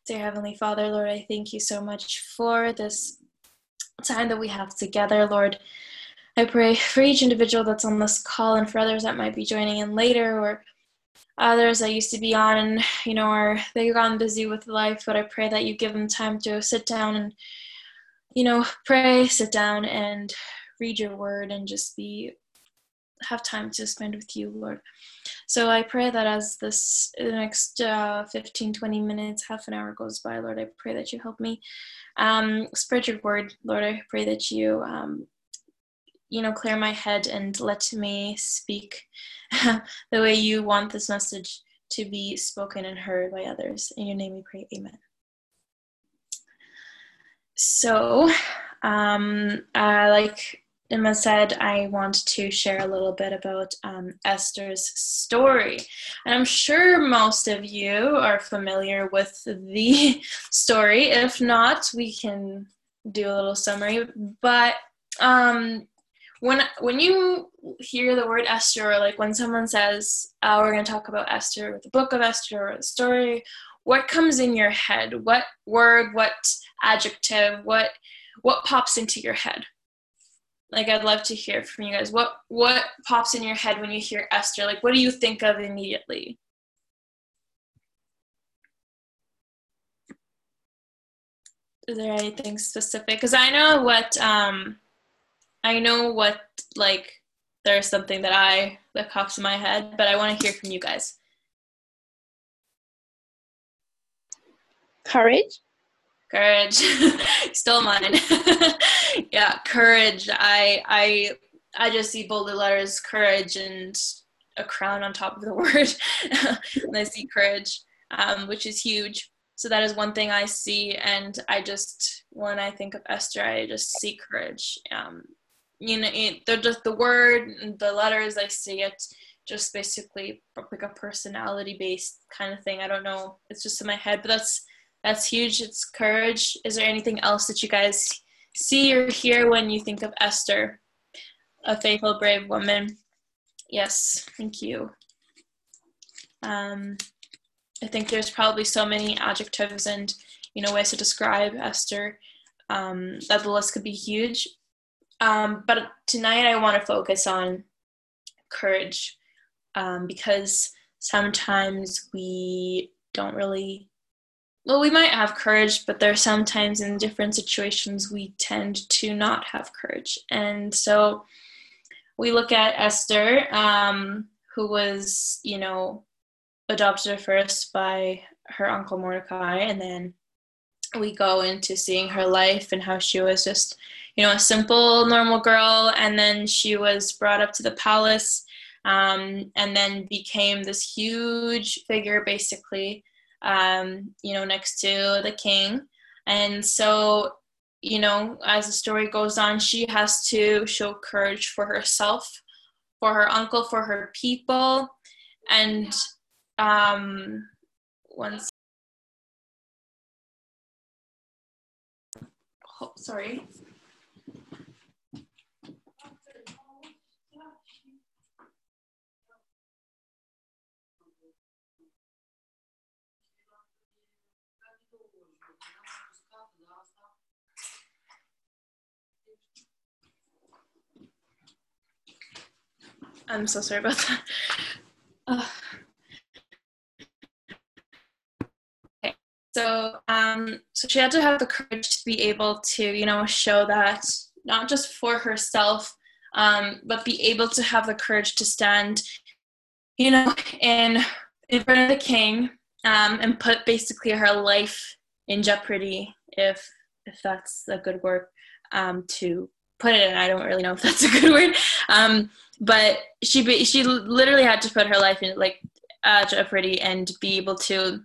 Dear Heavenly Father, Lord, I thank you so much for this time that we have together, Lord. I pray for each individual that's on this call and for others that might be joining in later, or others that used to be on and, are they've gone busy with life, but I pray that you give them time to sit down and, pray, sit down and read your word and just have time to spend with you, Lord. So I pray that as the next 15, 20 minutes, half an hour goes by, Lord, I pray that you help me spread your word. Lord, I pray that you, clear my head and let me speak the way you want this message to be spoken and heard by others. In your name we pray, amen. So, like Emma said, I want to share a little bit about Esther's story. And I'm sure most of you are familiar with the story. If not, we can do a little summary. But when you hear the word Esther, or like when someone says, we're going to talk about Esther, or the book of Esther, or the story, what comes in your head? What word, what adjective, what pops into your head? Like, I'd love to hear from you guys. What pops in your head when you hear Esther? Like, what do you think of immediately? Is there anything specific? Because I know like, there's something that pops in my head, but I want to hear from you guys. Courage. Still mine. Yeah, courage. I just see bolded letters, courage, and a crown on top of the word. And I see courage, which is huge. So that is one thing I see, and when I think of Esther, I just see courage. They're just the word, the letters, I see it just basically like a personality-based kind of thing. I don't know. It's just in my head, but that's huge. It's courage. Is there anything else that you guys see or hear when you think of Esther, a faithful, brave woman? Yes, thank you. I think there's probably so many adjectives and, ways to describe Esther that the list could be huge. But tonight I want to focus on courage because sometimes we don't really, we might have courage, but there are sometimes in different situations we tend to not have courage. And so we look at Esther, who was, adopted at first by her uncle Mordecai, and then we go into seeing her life and how she was just, a simple, normal girl, and then she was brought up to the palace, and then became this huge figure, basically, next to the king. And so, as the story goes on, she has to show courage for herself, for her uncle, for her people, and sorry. I'm so sorry about that. Okay. So she had to have the courage to be able to, show that not just for herself, but be able to have the courage to stand, in front of the king, and put basically her life in jeopardy, if that's a good word to put it in. I don't really know if that's a good word, but she literally had to put her life in jeopardy and be able to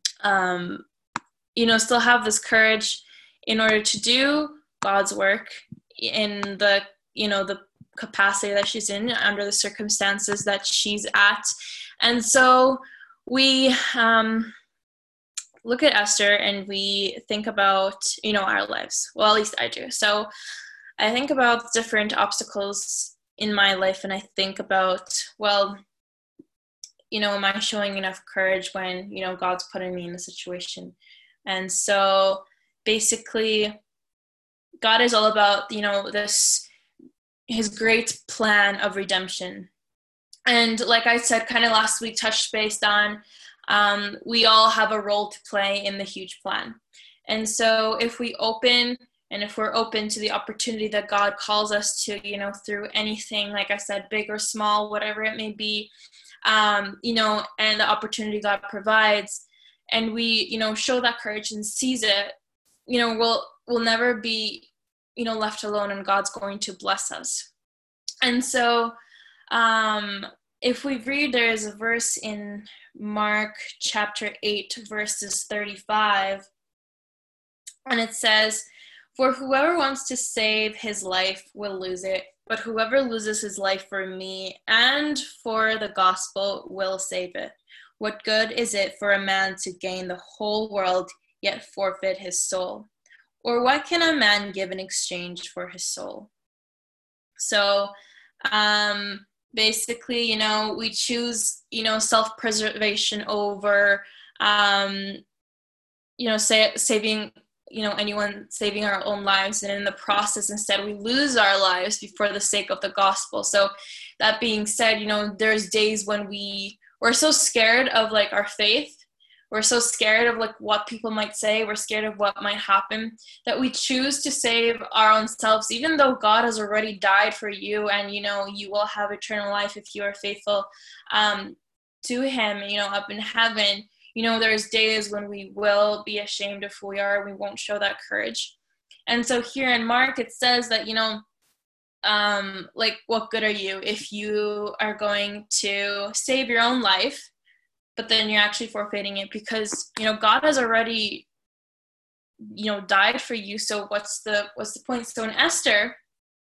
still have this courage in order to do God's work in the the capacity that she's in, under the circumstances that she's at. And so we look at Esther and we think about our lives. Well, at least I do. So I think about different obstacles in my life, and I think about, well, am I showing enough courage when God's putting me in a situation? And so basically God is all about, his great plan of redemption. And like I said, kind of last week, touched based on, we all have a role to play in the huge plan. And so if we're open to the opportunity that God calls us to, through anything, like I said, big or small, whatever it may be, and the opportunity God provides, and we, show that courage and seize it, we'll never be, left alone, and God's going to bless us. And so, if we read, there is a verse in Mark chapter 8, verses 35, and it says, "For whoever wants to save his life will lose it, but whoever loses his life for me and for the gospel will save it. What good is it for a man to gain the whole world, yet forfeit his soul? Or what can a man give in exchange for his soul?" So, basically, we choose, self-preservation over, saving, saving our own lives. And in the process, instead, we lose our lives for the sake of the gospel. So that being said, there's days when we're so scared of like our faith. We're so scared of like what people might say. We're scared of what might happen, that we choose to save our own selves, even though God has already died for you, and you will have eternal life if you are faithful to him, up in heaven. There's days when we will be ashamed of who we are. We won't show that courage. And so here in Mark, it says that, like, what good are you if you are going to save your own life, but then you're actually forfeiting it, because, God has already, died for you. So what's the point? So in Esther,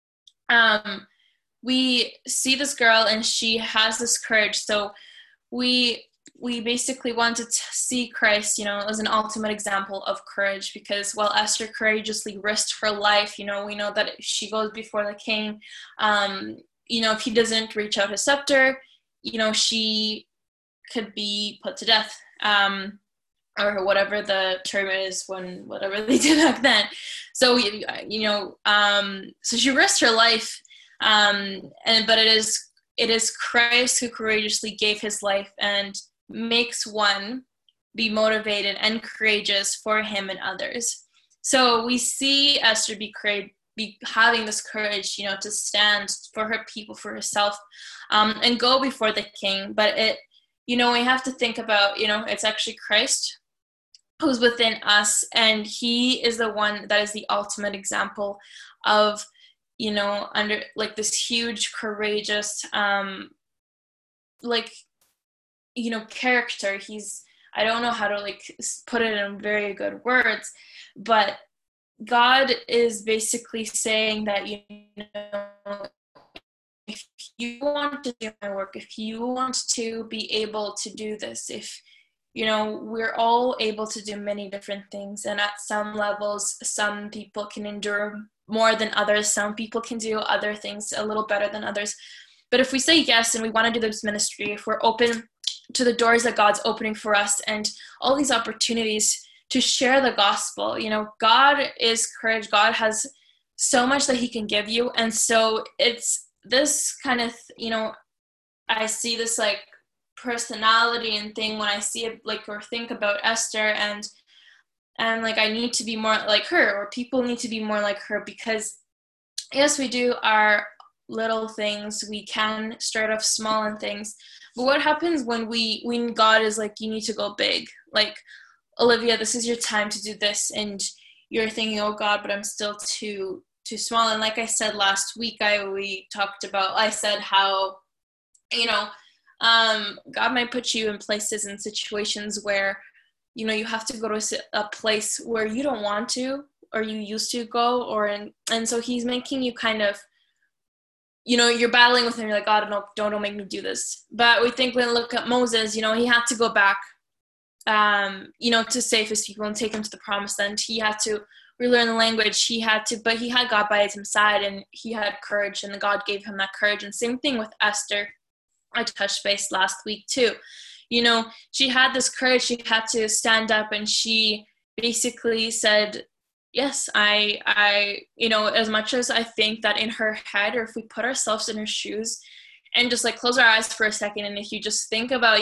we see this girl and she has this courage. So we basically wanted to see Christ, as an ultimate example of courage, because while Esther courageously risked her life, we know that if she goes before the king, if he doesn't reach out his scepter, she could be put to death, or whatever the term is, whatever they did back then. So, so she risked her life, but it is Christ who courageously gave his life and makes one be motivated and courageous for him and others. So we see Esther be having this courage, to stand for her people, for herself, and go before the king. But we have to think about, it's actually Christ who's within us, and he is the one that is the ultimate example of, under like this huge, courageous, character. I don't know how to like put it in very good words, but God is basically saying that, if you want to do my work, if you want to be able to do this, if, we're all able to do many different things. And at some levels, some people can endure more than others. Some people can do other things a little better than others. But if we say yes and we want to do this ministry, if we're open to the doors that God's opening for us and all these opportunities to share the gospel, God is courage. God has so much that he can give you. And so it's this kind of, I see this like personality and thing when I see it, like, or think about Esther, and like, I need to be more like her, or people need to be more like her, because yes, we do our little things. We can start off small and things, but what happens when God is like, you need to go big? Like, Olivia, this is your time to do this, and you're thinking, oh God, but I'm still too small. And like I said last week, I said how, God might put you in places and situations where, you have to go to a place where you don't want to, or you used to go, and so he's making you kind of, you're battling with him. You're like, God, no, don't make me do this. But we think, when we look at Moses, he had to go back, to save his people and take them to the promised land. He had to relearn the language. But he had God by his side, and he had courage, and God gave him that courage. And same thing with Esther. I touched base last week too. She had this courage. She had to stand up, and she basically said, yes, I, as much as I think that in her head, or if we put ourselves in her shoes and just like close our eyes for a second, and if you just think about,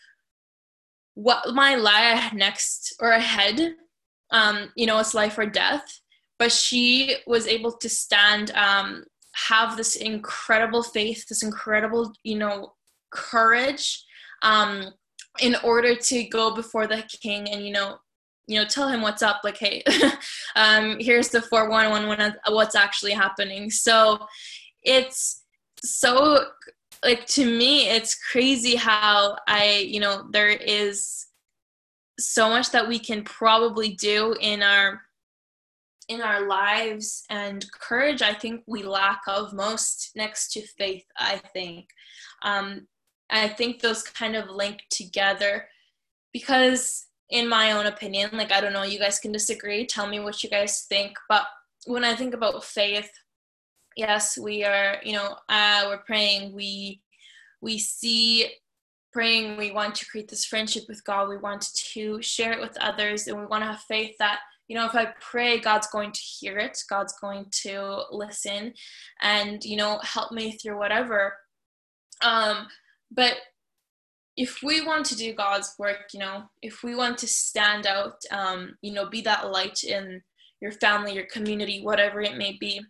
what might lie next or ahead, it's life or death. But she was able to stand, have this incredible faith, this incredible, courage, in order to go before the king and, tell him what's up, like, hey, here's the 411, what's actually happening. So it's so, like, to me, it's crazy how there is so much that we can probably do in our lives, and courage, I think we lack of most next to faith, I think. I think those kind of link together because, in my own opinion, like, I don't know, you guys can disagree, tell me what you guys think, but when I think about faith, yes, we are, we're praying, we see praying, we want to create this friendship with God, we want to share it with others, and we want to have faith that, if I pray, God's going to hear it, God's going to listen and, help me through whatever. But if we want to do God's work, if we want to stand out, be that light in your family, your community, whatever it may be,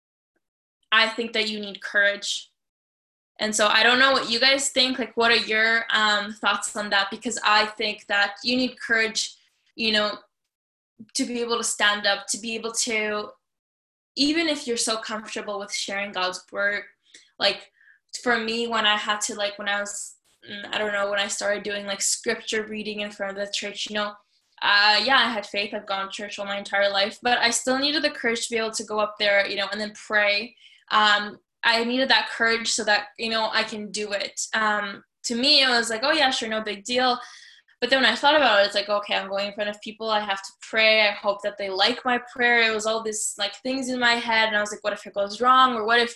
I think that you need courage. And so I don't know what you guys think, like, what are your thoughts on that? Because I think that you need courage, to be able to stand up, to be able to, even if you're so comfortable with sharing God's word, like, for me, when I had to, like, when I was, I don't know, when I started doing, like, scripture reading in front of the church, I had faith. I've gone to church all my entire life, but I still needed the courage to be able to go up there, and then pray. I needed that courage so that, I can do it. To me, it was like, oh yeah, sure, no big deal. But then when I thought about it, it's like, okay, I'm going in front of people. I have to pray. I hope that they like my prayer. It was all this, like, things in my head. And I was like, what if it goes wrong? Or what if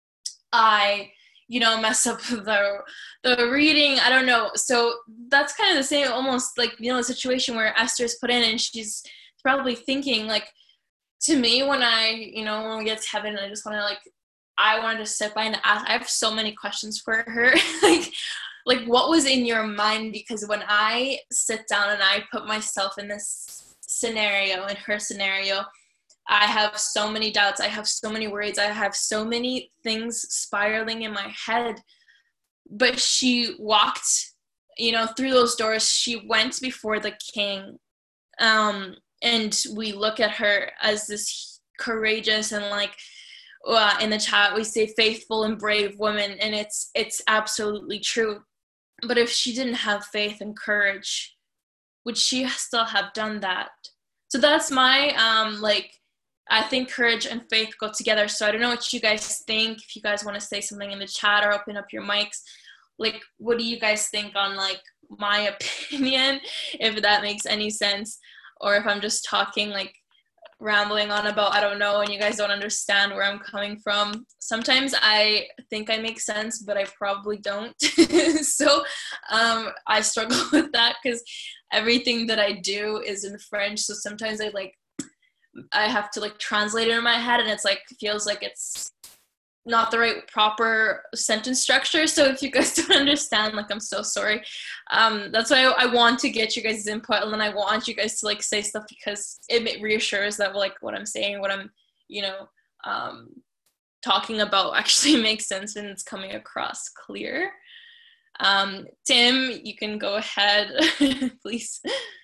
I, mess up the reading? I don't know. So that's kind of the same, almost like, the situation where Esther's put in, and she's probably thinking, like, to me, when I, when we get to heaven, I just want to, like, I wanted to sit by and ask, I have so many questions for her. like what was in your mind? Because when I sit down and I put myself in this scenario, in her scenario, I have so many doubts. I have so many worries. I have so many things spiraling in my head. But she walked, through those doors. She went before the king. And we look at her as this courageous and, like, in the chat we say faithful and brave woman, and it's absolutely true. But if she didn't have faith and courage, would she still have done that? So that's my I think courage and faith go together. So I don't know what you guys think. If you guys want to say something in the chat or open up your mics, like, what do you guys think on, like, my opinion, if that makes any sense, or if I'm just talking, like, rambling on about, I don't know, and you guys don't understand where I'm coming from. Sometimes I think I make sense, but I probably don't. So I struggle with that because everything that I do is in French. So sometimes I have to, like, translate it in my head, and it's like, feels like it's not the right proper sentence structure. So if you guys don't understand, like, I'm so sorry. That's why I want to get you guys' input, and then I want you guys to, like, say stuff, because it reassures that, like, what I'm saying, what I'm, talking about actually makes sense and it's coming across clear. Tim, you can go ahead, please.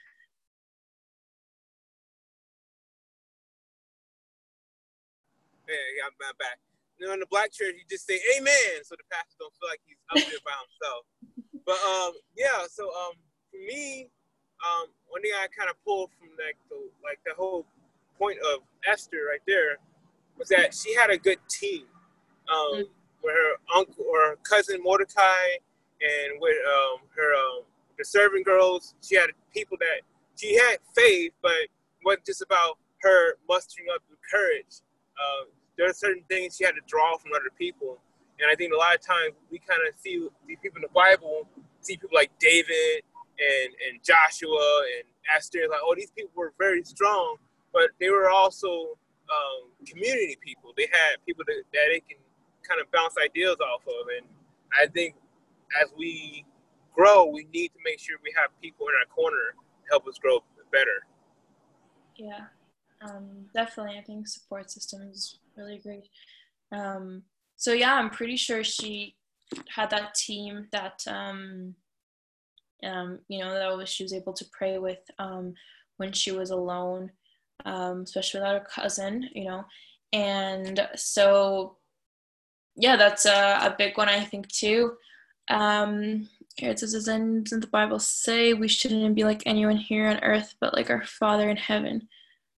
Yeah, I'm back. In the Black church, you just say amen, so the pastor don't feel like he's up there by himself. But so for me, one thing I kind of pulled from the whole point of Esther right there was that she had a good team. With her uncle or her cousin Mordecai, and with the servant girls, she had people that she had faith, but it wasn't just about her mustering up the courage. There are certain things she had to draw from other people. And I think a lot of times we kind of see these people in the Bible, see people like David and Joshua and Esther. Like, oh, these people were very strong, but they were also community people. They had people that they can kind of bounce ideas off of. And I think as we grow, we need to make sure we have people in our corner to help us grow better. Yeah, definitely. I think support system is really great. So yeah, I'm pretty sure she had that team that that she was able to pray with when she was alone, especially without her cousin, and so yeah, that's a big one, I think, too. Here it says, doesn't the Bible say we shouldn't be like anyone here on earth, but like our Father in heaven?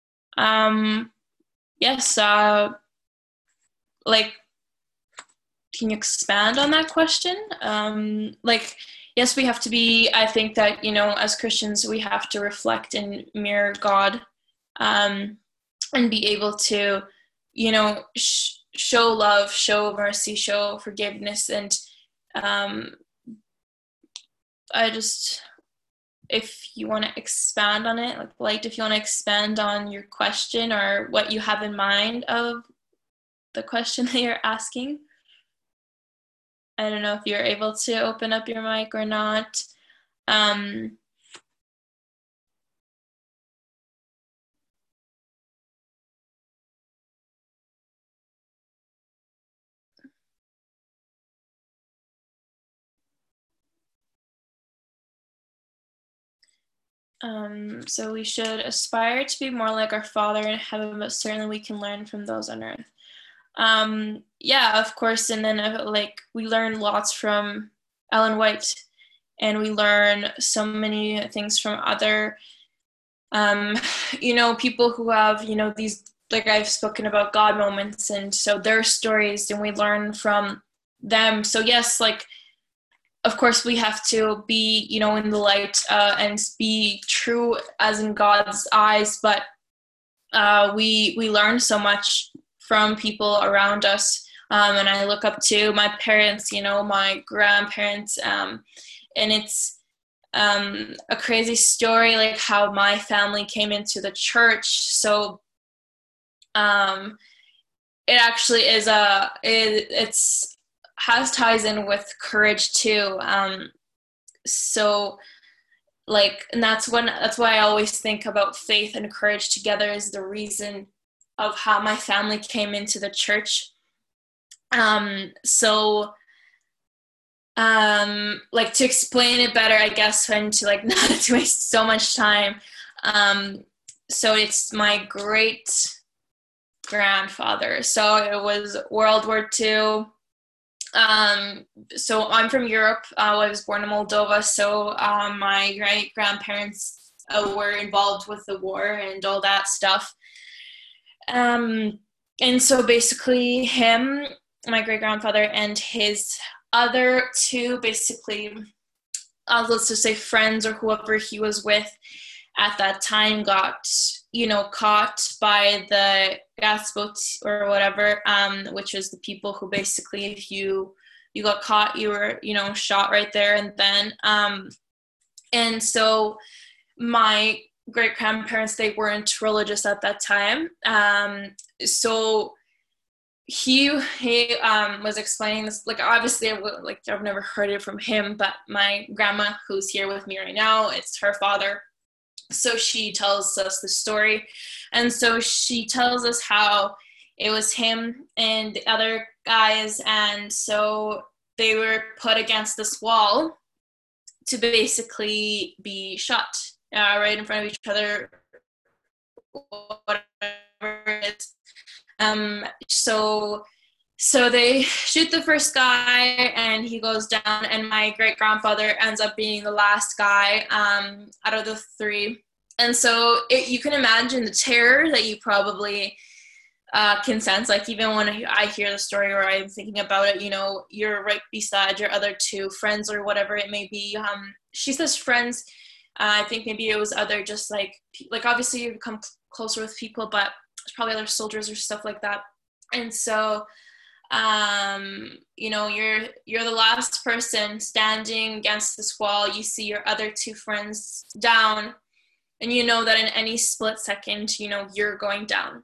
Yes, like, can you expand on that question? Yes, we have to be, I think that, as Christians, we have to reflect and mirror God, and be able to, show love, show mercy, show forgiveness. And if you want to expand on it, if you want to expand on your question or what you have in mind of the question that you're asking. I don't know if you're able to open up your mic or not. So we should aspire to be more like our Father in heaven, but certainly we can learn from those on earth. Yeah, of course. And then we learn lots from Ellen White, and we learn so many things from other, people who have, these, like I've spoken about, God moments, and so their stories, and we learn from them. So yes, of course we have to be, in the light, and be true as in God's eyes, but we learn so much from people around us. And I look up to my parents, my grandparents, and it's a crazy story, like how my family came into the church. So it actually is it's has ties in with courage too. And that's why I always think about faith and courage together, is the reason of how my family came into the church. To explain it better, I guess, and to not to waste so much time. So it's my great grandfather. So it was World War II. So I'm from Europe. I was born in Moldova. So my great grandparents were involved with the war and all that stuff. And so basically him, my great grandfather, and his other two, basically, let's just say friends or whoever he was with at that time, got, caught by the gas boats or whatever, which was the people who basically, if you got caught, you were, shot right there and then. And so my great grandparents, they weren't religious at that time. So he was explaining this, obviously I've never heard it from him, but my grandma, who's here with me right now, it's her father. So she tells us the story. And so she tells us how it was him and the other guys. And so they were put against this wall to basically be shot right in front of each other, whatever it is. So they shoot the first guy and he goes down, and my great grandfather ends up being the last guy out of the three. And so you can imagine the terror that you probably can sense. Even when I hear the story or I'm thinking about it, you're right beside your other two friends or whatever it may be. She says friends. I think maybe it was other, just obviously you become closer with people, but it's probably other soldiers or stuff like that. And so You're the last person standing against this wall. You see your other two friends down, and you know that in any split second, you're going down.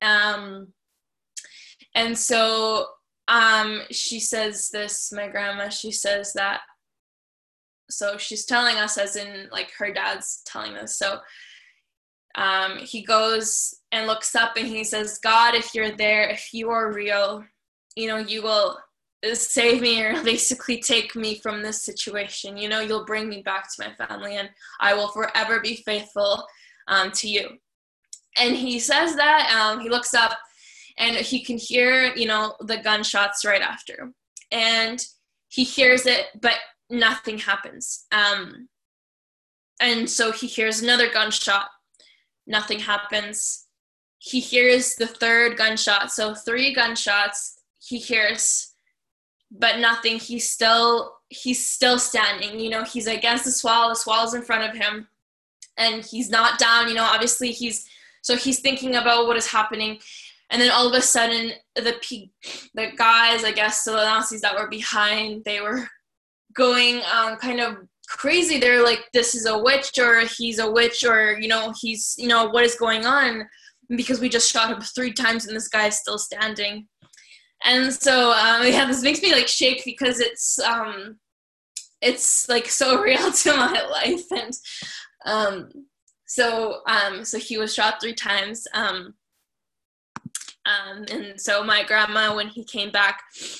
And so she says this, my grandma, she says that, so she's telling us, as in like her dad's telling us. So he goes and looks up and he says, God, if you're there, if you are real, you will save me, or basically take me from this situation. You'll bring me back to my family, and I will forever be faithful to you. And he says that, he looks up and he can hear, the gunshots right after. And he hears it, but nothing happens. And so he hears another gunshot. Nothing happens. He hears the third gunshot. So 3 gunshots he hears, but nothing. He's still standing. He's against the wall's in front of him, and he's not down. Obviously he's thinking about what is happening. And then all of a sudden, the guys, I guess, so the Nazis that were behind, they were going kind of crazy. They're like, this is a witch, or he's a witch, or, he's, what is going on? Because we just shot him 3 times and this guy is still standing. And so, this makes me like shake, because it's like so real to my life. And so he was shot 3 times. And so my grandma, when he came back,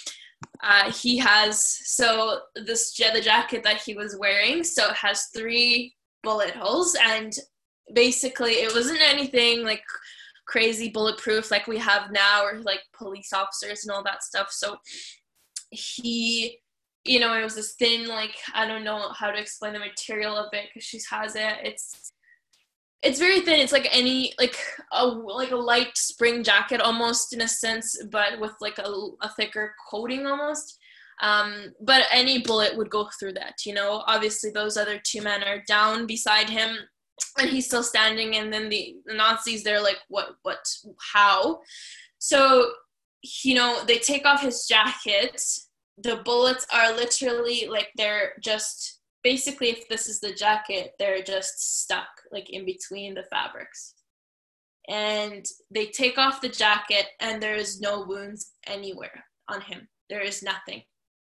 he has, the jacket that he was wearing, so it has 3 bullet holes, and basically it wasn't anything like crazy bulletproof like we have now, or like police officers and all that stuff. So he, it was this thin, like, I don't know how to explain the material of it, because she has it. It's very thin. It's like any, like a light spring jacket almost, in a sense, but with like a thicker coating almost. But any bullet would go through that, Obviously those other 2 men are down beside him, and he's still standing. And then the Nazis, they're like, what, how? So, they take off his jacket. The bullets are literally like, they're just, basically, if this is the jacket, they're just stuck like in between the fabrics. And they take off the jacket, and there is no wounds anywhere on him. There is nothing.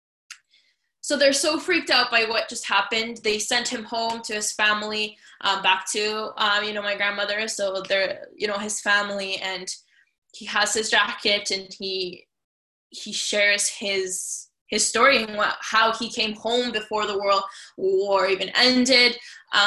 So they're so freaked out by what just happened. They sent him home to his family, back to, my grandmother. So they're, his family, and he has his jacket, and he shares his story and how he came home before the World War even ended.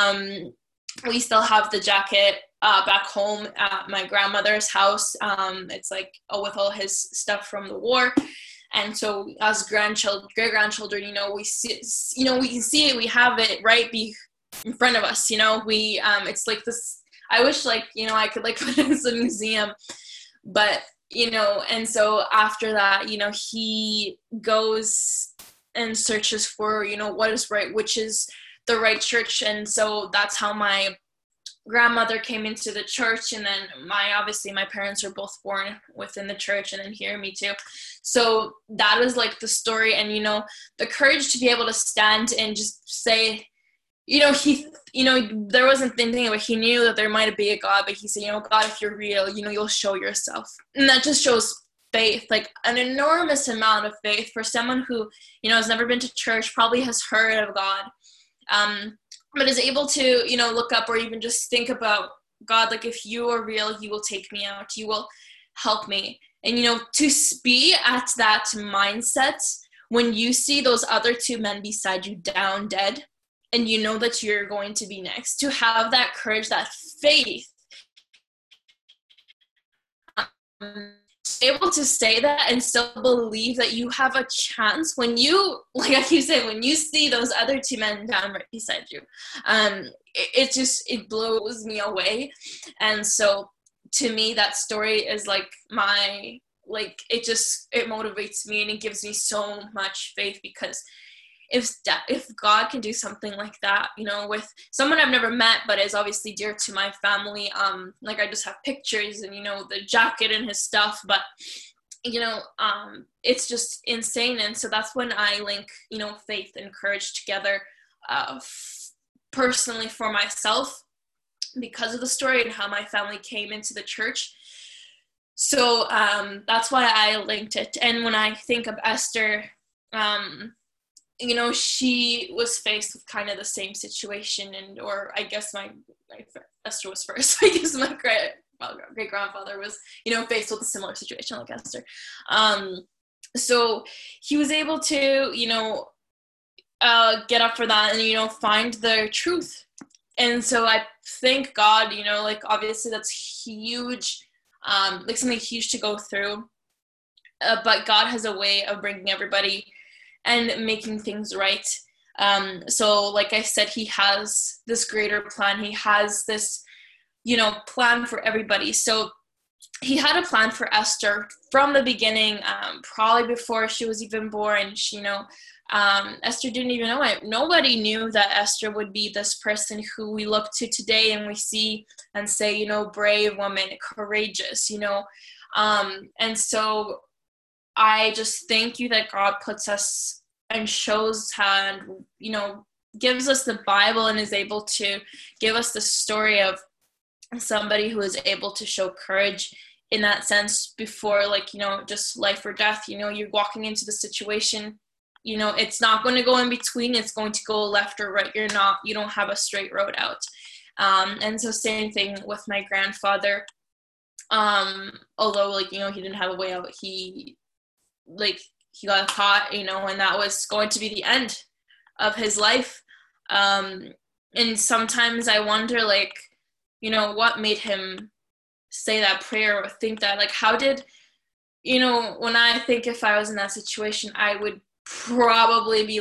We still have the jacket back home at my grandmother's house. It's like with all his stuff from the war. And so as great grandchildren, we see, we can see it. We have it right in front of us. It's like this. I wish, like, I could like put it in a museum, but. And so after that, he goes and searches for, what is right, which is the right church. And so that's how my grandmother came into the church. And then obviously my parents are both born within the church, and then here, me too. So that was like the story. And, the courage to be able to stand and just say, there wasn't thinking of it. He knew that there might be a God, but he said, God, if you're real, you'll show yourself. And that just shows faith, like an enormous amount of faith for someone who, has never been to church, probably has heard of God, but is able to, look up or even just think about God, like, if you are real, you will take me out. You will help me. And, to be at that mindset when you see those other 2 men beside you down dead, and that you're going to be next, to have that courage, that faith, able to say that and still believe that you have a chance when you, like you said, when you see those other 2 men down right beside you, it blows me away. And so to me, that story is like it motivates me, and it gives me so much faith, because if God can do something like that, with someone I've never met, but is obviously dear to my family, like I just have pictures and, the jacket and his stuff, but it's just insane. And so that's when I link, faith and courage together, personally for myself, because of the story and how my family came into the church. So that's why I linked it. And when I think of Esther, she was faced with kind of the same situation, or I guess my Esther was first. I guess my great grandfather was, faced with a similar situation like Esther. So he was able to, get up for that and, find the truth. And so I thank God, obviously that's huge, something huge to go through. But God has a way of bringing everybody and making things right. So like I said, he has this greater plan. He has this, plan for everybody. So he had a plan for Esther from the beginning, probably before she was even born. Esther didn't even know it. Nobody knew that Esther would be this person who we look to today and we see and say, brave woman, courageous, and so I just thank you that God puts us and shows how, gives us the Bible and is able to give us the story of somebody who is able to show courage in that sense before, just life or death. You're walking into the situation, it's not going to go in between. It's going to go left or right. You don't have a straight road out. And so same thing with my grandfather. Although, he didn't have a way out. He got caught, and that was going to be the end of his life. And sometimes I wonder, what made him say that prayer or think that, how did, when I think if I was in that situation, I would probably be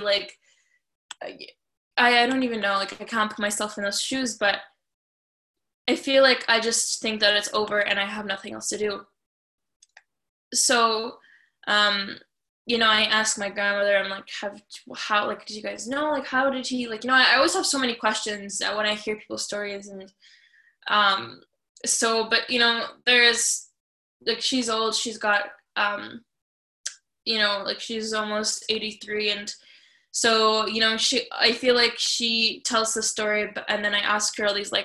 I don't even know, I can't put myself in those shoes, but I feel like I just think that it's over and I have nothing else to do. So, I asked my grandmother, I'm how did you guys know? How did he, I always have so many questions when I hear people's stories. And, but, there is, she's old, she's got, she's almost 83. And so, I feel like she tells the story, and then I ask her all these,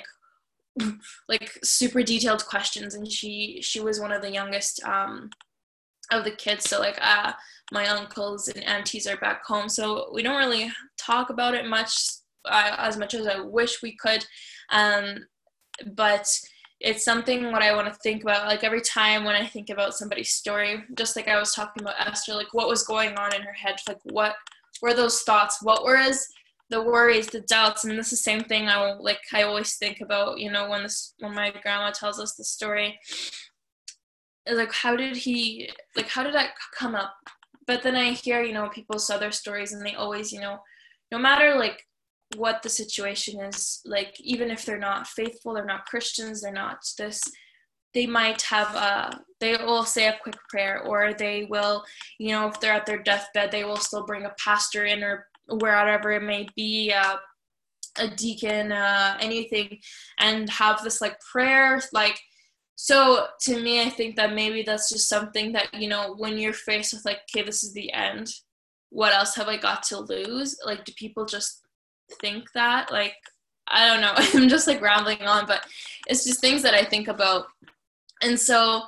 super detailed questions. And she was one of the youngest, of the kids. So my uncles and aunties are back home, so we don't really talk about it much, as much as I wish we could. But it's something what I want to think about, every time when I think about somebody's story, just like I was talking about Esther, what was going on in her head, what were those thoughts, what were the worries, the doubts. And this is the same thing I always think about, when my grandma tells us the story, how did that come up? But then I hear, people's other stories, and they always, no matter what the situation is, even if they're not faithful, they're not Christians, they're not this, they might have they will say a quick prayer, or they will, if they're at their deathbed, they will still bring a pastor in, or wherever it may be, a deacon, anything, and have this prayer. So to me, I think that maybe that's just something that, when you're faced with okay, this is the end, what else have I got to lose? Do people just think that? I don't know. I'm just rambling on, but it's just things that I think about. And so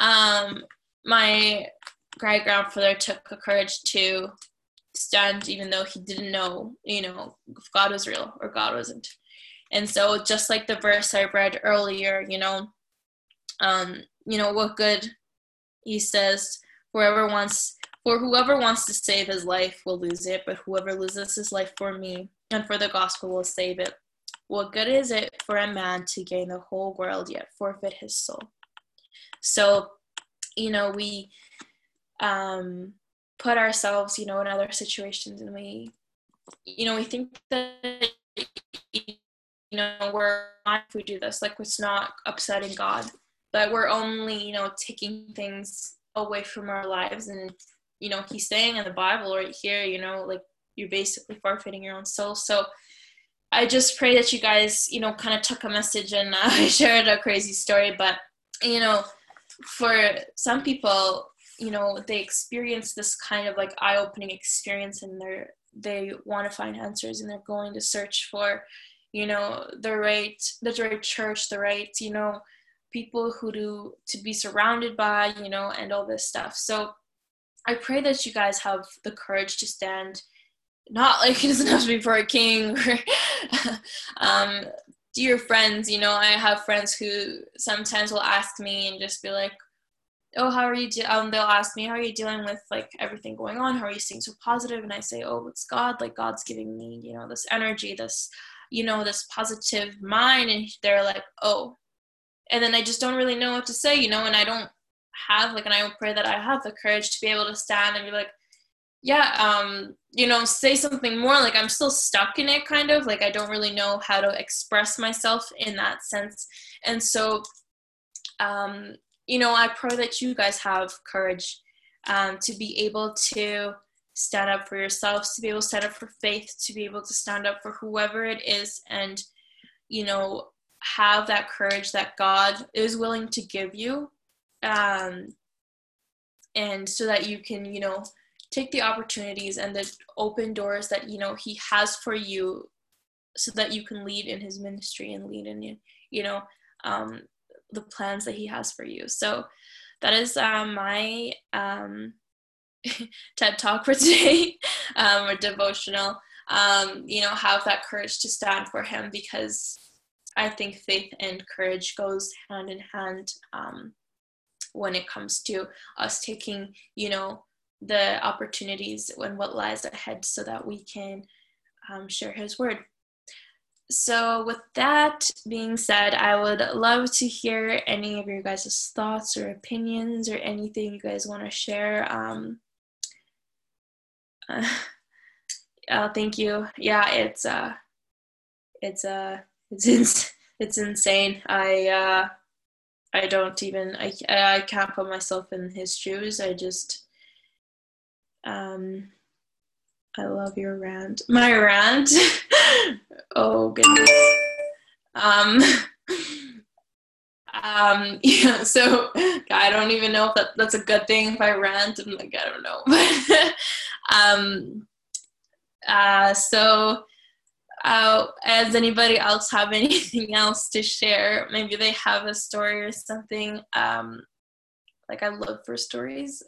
my great grandfather took the courage to stand, even though he didn't know, if God was real or God wasn't. And so just like the verse I read earlier, what good, he says, whoever wants to save his life will lose it, but whoever loses his life for me and for the gospel will save it. What good is it for a man to gain the whole world yet forfeit his soul? So, we put ourselves, in other situations, and we think that, we're not, if we do this, it's not upsetting God, but we're only, taking things away from our lives. And, he's saying in the Bible right here, you're basically forfeiting your own soul. So I just pray that you guys, kind of took a message, and I shared a crazy story, but, for some people, they experience this kind of like eye-opening experience, and they want to find answers, and they're going to search for, the right church, the right, people to be surrounded by, and all this stuff. So I pray that you guys have the courage to stand, not like it doesn't have to be for a king or dear friends. I have friends who sometimes will ask me and just be like, oh, how are you they'll ask me, how are you dealing with like everything going on? How are you staying so positive? And I say, oh, it's God. Like God's giving me, this energy, this, this positive mind. And they're like, oh, and then I just don't really know what to say, and I don't have and I pray that I have the courage to be able to stand and be like, yeah, say something more. Like I'm still stuck in it, kind of like I don't really know how to express myself in that sense. And so, I pray that you guys have courage to be able to stand up for yourselves, to be able to stand up for faith, to be able to stand up for whoever it is, and, have that courage that God is willing to give you. And so that you can, take the opportunities and the open doors that, he has for you, so that you can lead in his ministry and lead in, the plans that he has for you. So that is my TED Talk for today, or devotional. Have that courage to stand for him, because I think faith and courage goes hand in hand when it comes to us taking, the opportunities and what lies ahead, so that we can share his word. So with that being said, I would love to hear any of your guys' thoughts or opinions or anything you guys want to share. Thank you. Yeah, it's insane. I don't even, I can't put myself in his shoes. I just, I love your rant. My rant? Oh, goodness. Yeah, so I don't even know if that's a good thing if I rant. I'm like, I don't know. Does anybody else have anything else to share? Maybe they have a story or something. Like I look for stories.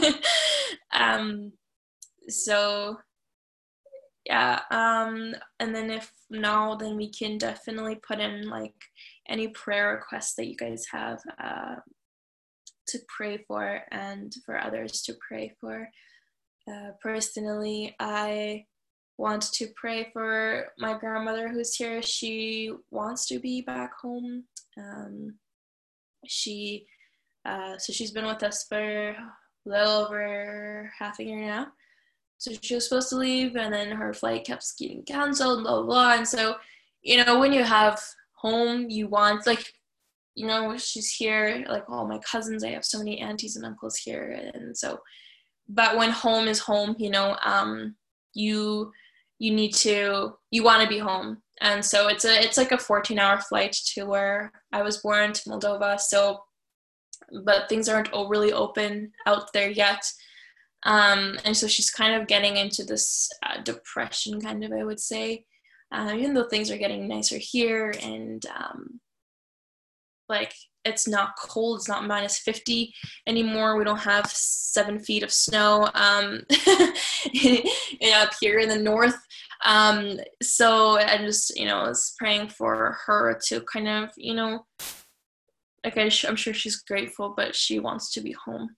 So yeah, and then if no, then we can definitely put in like any prayer requests that you guys have to pray for, and for others to pray for. Personally, I want to pray for my grandmother who's here. She wants to be back home. She's been with us for a little over half a year now. So she was supposed to leave, and then her flight kept getting canceled, blah, blah, blah. And so, when you have home, you want, like, she's here, like all my cousins, I have so many aunties and uncles here. And so, but when home is home, you want to be home. And so it's like a 14-hour flight to where I was born, to Moldova. So, but things aren't really open out there yet. And so she's kind of getting into this depression, kind of, I would say, even though things are getting nicer here, and like it's not cold, it's not minus 50 anymore. We don't have 7 feet of snow up here in the north. So I just, was praying for her to kind of, like I'm sure she's grateful, but she wants to be home.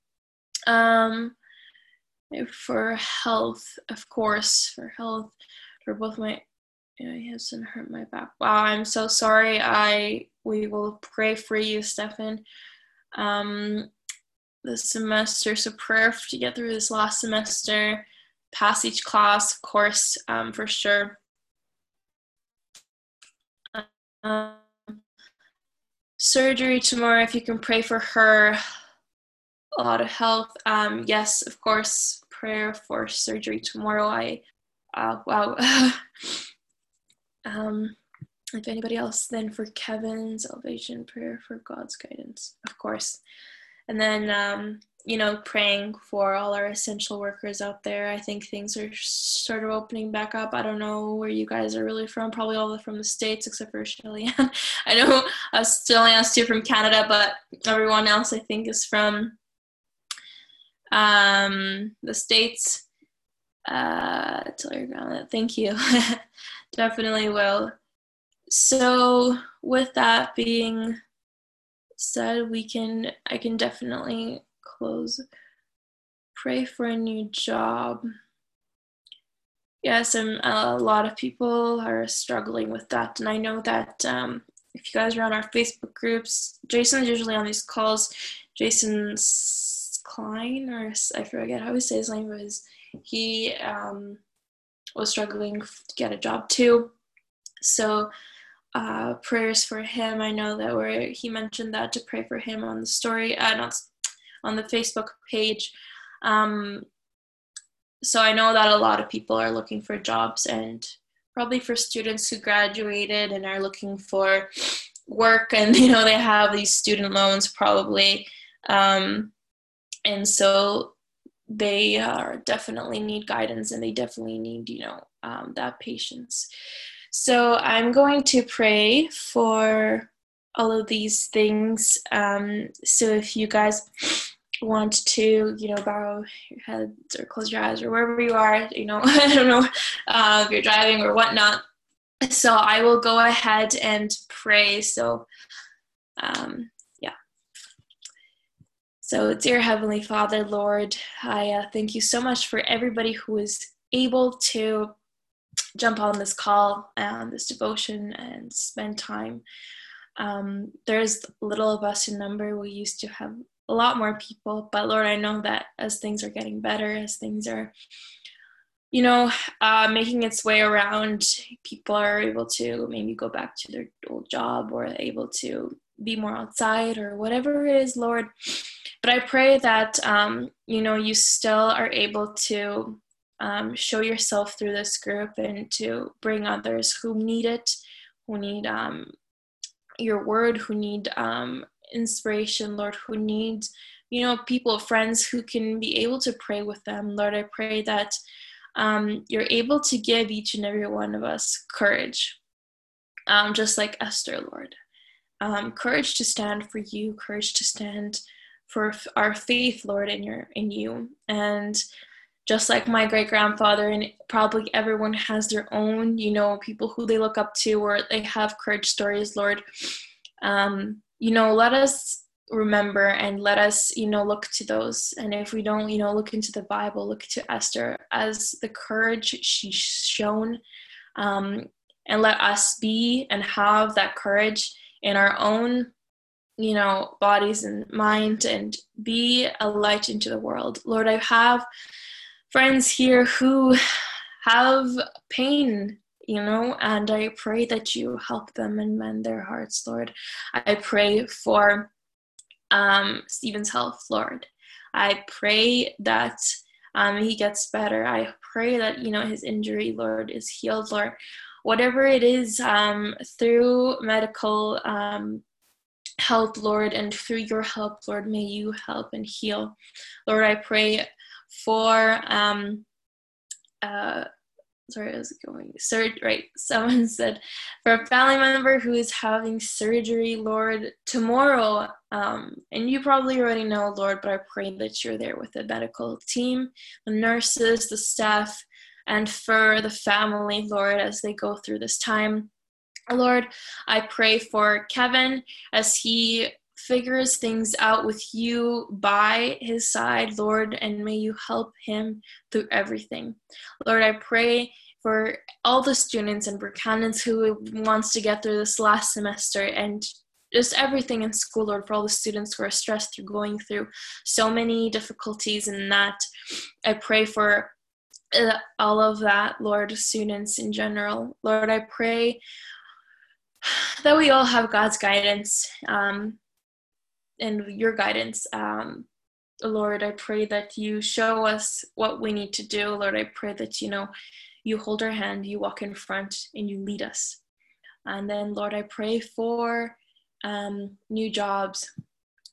For health, of course, for both my hips and hurt my back. Wow, I'm so sorry. We will pray for you, Stefan. This semester, so prayer to get through this last semester, pass each class, of course, for sure. Surgery tomorrow, if you can pray for her. A lot of health. Yes, of course, prayer for surgery tomorrow. Wow. If anybody else, then for Kevin's salvation, prayer for God's guidance, of course. And then, praying for all our essential workers out there. I think things are sort of opening back up. I don't know where you guys are really from, probably all from the States except for Shelly. I know still only us two from Canada, but everyone else I think is from the States. Thank you. Definitely will. So with that being said, I can definitely close. Pray for a new job. Yes, a lot of people are struggling with that, and I know that if you guys are on our Facebook groups, Jason's usually on these calls. Jason Klein, or I forget how he says his name, but he was struggling to get a job too. So prayers for him. I know that he mentioned that to pray for him on the story, not on the Facebook page. So I know that a lot of people are looking for jobs, and probably for students who graduated and are looking for work, and they have these student loans probably, and so they definitely need guidance, and they definitely need that patience. So I'm going to pray for all of these things. So if you guys want to, bow your heads or close your eyes or wherever you are, I don't know if you're driving or whatnot. So I will go ahead and pray. So, So dear Heavenly Father, Lord, I thank you so much for everybody who is able to jump on this call and this devotion and spend time. There's little of us in number. We used to have a lot more people, but Lord, I know that as things are getting better, as things are, making its way around, people are able to maybe go back to their old job or able to be more outside or whatever it is, Lord. But I pray that, you still are able to show yourself through this group and to bring others who need it, who need your word, who need inspiration, Lord, who need, people, friends who can be able to pray with them. Lord, I pray that you're able to give each and every one of us courage, just like Esther, Lord. Courage to stand for you, courage to stand for our faith, Lord, in you. And just like my great-grandfather, and probably everyone has their own, people who they look up to or they have courage stories, Lord. Let us remember and let us, look to those. And if we don't, look into the Bible, look to Esther as the courage she's shown, and let us be and have that courage in our own, bodies and mind, and be a light into the world. Lord, I have friends here who have pain, and I pray that you help them and mend their hearts, Lord. I pray for Stephen's health, Lord. I pray that he gets better. I pray that, his injury, Lord, is healed, Lord. Whatever it is, through medical help, Lord, and through your help, Lord, may you help and heal. Lord, I pray for someone said for a family member who is having surgery, Lord, tomorrow, and you probably already know, Lord, but I pray that you're there with the medical team, the nurses, the staff, and for the family, Lord, as they go through this time. Lord, I pray for Kevin as he figures things out with you by his side, Lord, and may you help him through everything. Lord, I pray for all the students in Buchanan's who wants to get through this last semester and just everything in school, Lord, for all the students who are stressed through going through so many difficulties in that. I pray for all of that, Lord, students in general. Lord, I pray that we all have God's guidance and your guidance. Lord, I pray that you show us what we need to do. Lord, I pray that, you hold our hand, you walk in front, and you lead us. And then, Lord, I pray for new jobs,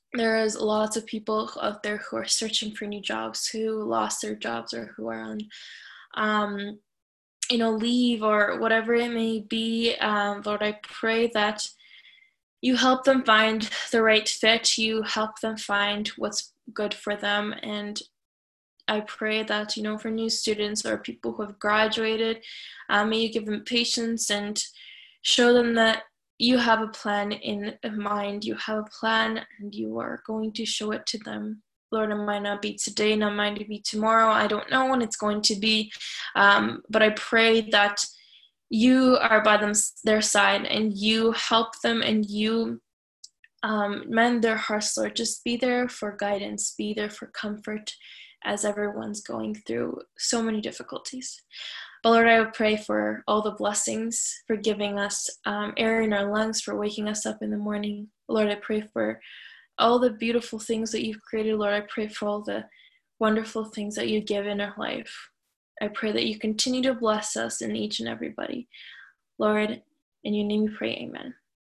there is lots of people out there who are searching for new jobs, who lost their jobs, or who are on leave or whatever it may be. Lord, I pray that you help them find the right fit. You help them find what's good for them. And I pray that, for new students or people who have graduated, may you give them patience and show them that you have a plan in mind. You have a plan and you are going to show it to them. Lord, it might not be today, not might be tomorrow. I don't know when it's going to be. But I pray that you are by their side and you help them and you mend their hearts, Lord. Just be there for guidance, be there for comfort as everyone's going through so many difficulties. But Lord, I would pray for all the blessings, for giving us air in our lungs, for waking us up in the morning. Lord, I pray for all the beautiful things that you've created. Lord, I pray for all the wonderful things that you give in our life. I pray that you continue to bless us and each and everybody. Lord, in your name we pray, amen.